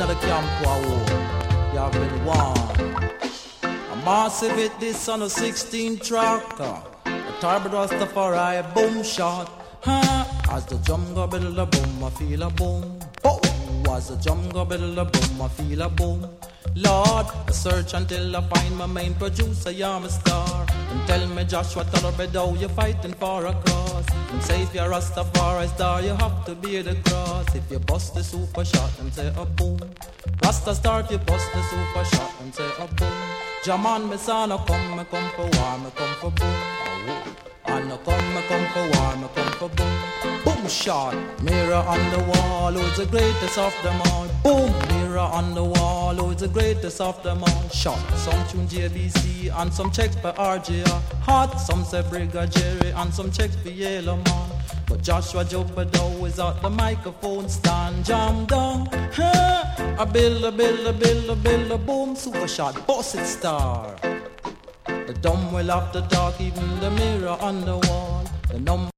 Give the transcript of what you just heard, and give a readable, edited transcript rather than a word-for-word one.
of the camp war. You have been warned. A massive hit this on a 16 track. A turbo Rastafari boom shot. As the drum go build a boom, I feel a boom. Oh, as the drum go build a boom, I feel a boom. Lord, I search until I find my main producer, I'm a star. And tell me, Joshua, tell her, how you fighting for a cause. And say if you're Rastafari star, you have to be the cross. If you bust the super shot, and say a boom. Rasta star, if you bust the super shot, and say a boom. Jaman, me son, I come for war, me come for boom. And I come for war, me come for boom. Boom shot, mirror on the wall, who's the greatest of them all? Boom, mirror on the wall, who's the greatest of them all? Shot, some tune JBC and some checks by RJR. Hot, some say Brigadier Jerry and some checks for Yellow Man. But Joshua Jopado is at the microphone stand, jam down. A bill, boom, super shot, boss it star. The dumb will have to talk, even the mirror on the wall. The number